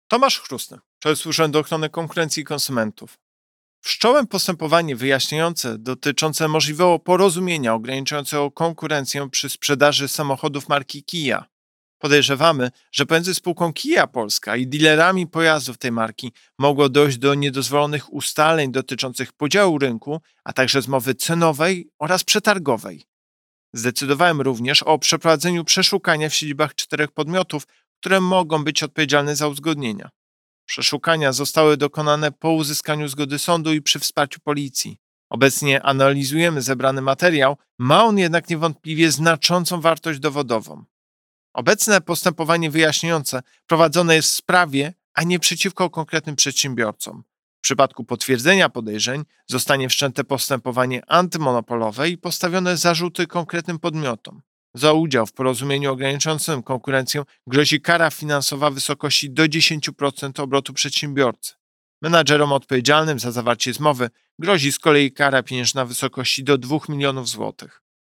Tomasz Chrustny, przez Urząd Ochrony Konkurencji i Konsumentów. Wszcząłem postępowanie wyjaśniające dotyczące możliwego porozumienia ograniczającego konkurencję przy sprzedaży samochodów marki Kia. Podejrzewamy, że pomiędzy spółką Kia Polska i dealerami pojazdów tej marki mogło dojść do niedozwolonych ustaleń dotyczących podziału rynku, a także zmowy cenowej oraz przetargowej. Zdecydowałem również o przeprowadzeniu przeszukania w siedzibach 4 podmiotów, które mogą być odpowiedzialne za uzgodnienia. Przeszukania zostały dokonane po uzyskaniu zgody sądu i przy wsparciu policji. Obecnie analizujemy zebrany materiał, ma on jednak niewątpliwie znaczącą wartość dowodową. Obecne postępowanie wyjaśniające prowadzone jest w sprawie, a nie przeciwko konkretnym przedsiębiorcom. W przypadku potwierdzenia podejrzeń zostanie wszczęte postępowanie antymonopolowe i postawione zarzuty konkretnym podmiotom. Za udział w porozumieniu ograniczającym konkurencję grozi kara finansowa w wysokości do 10% obrotu przedsiębiorcy. Menadżerom odpowiedzialnym za zawarcie zmowy grozi z kolei kara pieniężna w wysokości do 2 milionów złotych.